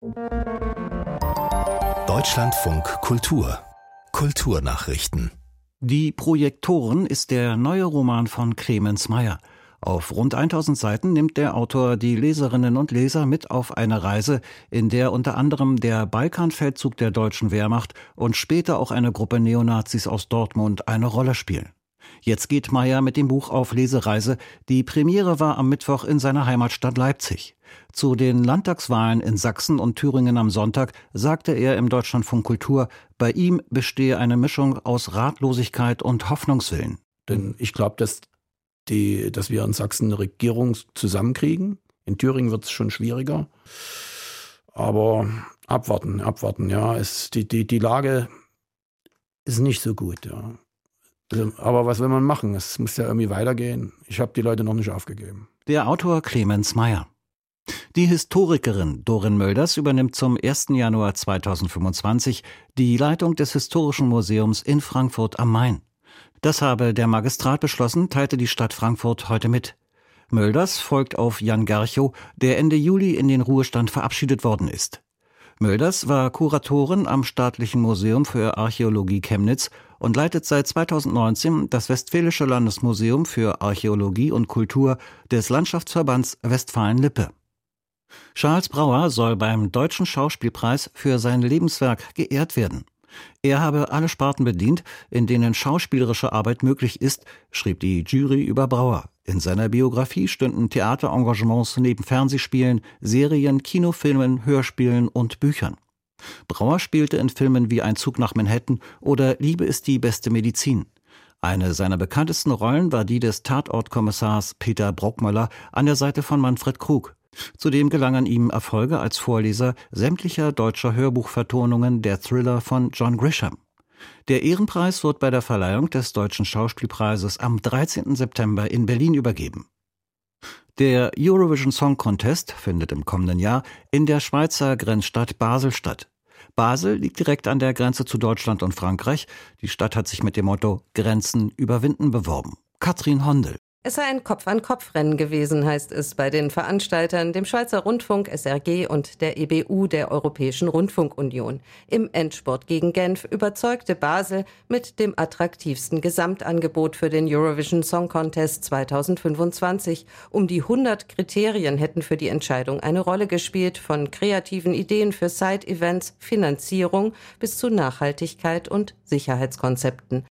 Deutschlandfunk Kultur. Kulturnachrichten. Die Projektoren ist der neue Roman von Clemens Meyer. Auf rund 1000 Seiten nimmt der Autor die Leserinnen und Leser mit auf eine Reise, in der unter anderem der Balkanfeldzug der deutschen Wehrmacht und später auch eine Gruppe Neonazis aus Dortmund eine Rolle spielen. Jetzt geht Meyer mit dem Buch auf Lesereise. Die Premiere war am Mittwoch in seiner Heimatstadt Leipzig. Zu den Landtagswahlen in Sachsen und Thüringen am Sonntag sagte er im Deutschlandfunk Kultur, bei ihm bestehe eine Mischung aus Ratlosigkeit und Hoffnungswillen. Denn ich glaube, dass wir in Sachsen eine Regierung zusammenkriegen. In Thüringen wird es schon schwieriger. Aber abwarten, ja. Die Lage ist nicht so gut, ja. Aber was will man machen? Es muss ja irgendwie weitergehen. Ich habe die Leute noch nicht aufgegeben. Der Autor Clemens Meyer. Die Historikerin Dorin Mölders übernimmt zum 1. Januar 2025 die Leitung des Historischen Museums in Frankfurt am Main. Das habe der Magistrat beschlossen, teilte die Stadt Frankfurt heute mit. Mölders folgt auf Jan Garchow, der Ende Juli in den Ruhestand verabschiedet worden ist. Mölders war Kuratorin am Staatlichen Museum für Archäologie Chemnitz und leitet seit 2019 das Westfälische Landesmuseum für Archäologie und Kultur des Landschaftsverbands Westfalen-Lippe. Charles Brauer soll beim Deutschen Schauspielpreis für sein Lebenswerk geehrt werden. Er habe alle Sparten bedient, in denen schauspielerische Arbeit möglich ist, schrieb die Jury über Brauer. In seiner Biografie stünden Theaterengagements neben Fernsehspielen, Serien, Kinofilmen, Hörspielen und Büchern. Brauer spielte in Filmen wie Ein Zug nach Manhattan oder Liebe ist die beste Medizin. Eine seiner bekanntesten Rollen war die des Tatortkommissars Peter Brockmöller an der Seite von Manfred Krug. Zudem gelangen ihm Erfolge als Vorleser sämtlicher deutscher Hörbuchvertonungen der Thriller von John Grisham. Der Ehrenpreis wird bei der Verleihung des Deutschen Schauspielpreises am 13. September in Berlin übergeben. Der Eurovision Song Contest findet im kommenden Jahr in der Schweizer Grenzstadt Basel statt. Basel liegt direkt an der Grenze zu Deutschland und Frankreich. Die Stadt hat sich mit dem Motto Grenzen überwinden beworben. Katrin Hondel. Es sei ein Kopf-an-Kopf-Rennen gewesen, heißt es bei den Veranstaltern, dem Schweizer Rundfunk, SRG und der EBU, der Europäischen Rundfunkunion. Im Endspurt gegen Genf überzeugte Basel mit dem attraktivsten Gesamtangebot für den Eurovision Song Contest 2025. Um die 100 Kriterien hätten für die Entscheidung eine Rolle gespielt, von kreativen Ideen für Side-Events, Finanzierung bis zu Nachhaltigkeit und Sicherheitskonzepten.